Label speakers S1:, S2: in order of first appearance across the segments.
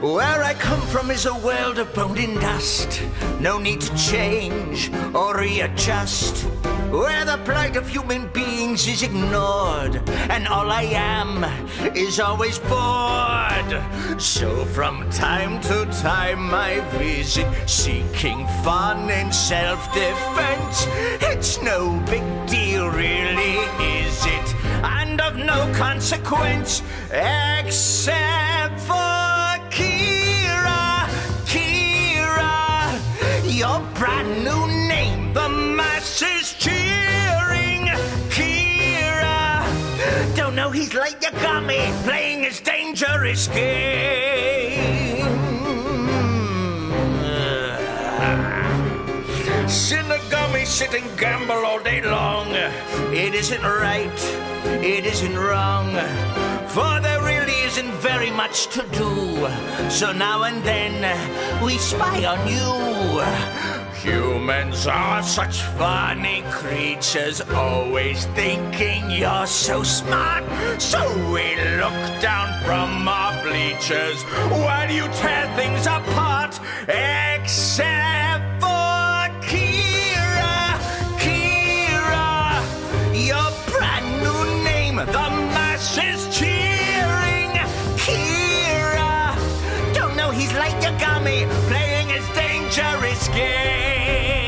S1: Where I come from is a world of bone and dust. No need to change or readjust. Where the plight of human beings is ignored, and all I am is always bored. So from time to time I visit, seeking fun and self-defense. It's no big deal really, is it? And of no consequence, except for Kira. Kira, your brand new name, the masses cheering. Kira, don't know he's like Yagami, playing his dangerous game. Shinigami sit and gamble all day long. It isn't right, it isn't wrong, for there really isn't very much to do. So now and then we spy on you. Humans are such funny creatures, always thinking you're so smart. So we look down from our bleachers while you tear things apart. Except for Kira. Kira, your brand new name, the masses cheering. Kira, don't know he's like Yagami, playing his dangerous game.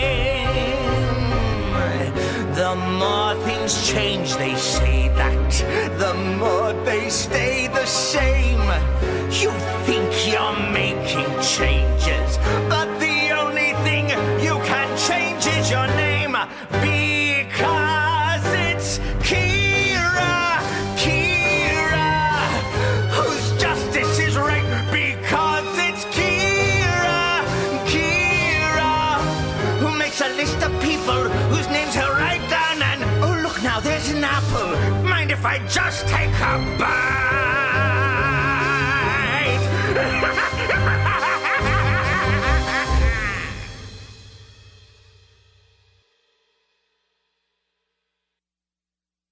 S1: The more things change, they say that, the more they stay the same. You think you're making changes, but the only thing you can change is your name. Because it's Kira. Kira, whose justice is right. Because it's Kira. Kira, who makes a list of people whose names he'll write down. And oh look now, there's an apple. Mind if I just take a bite?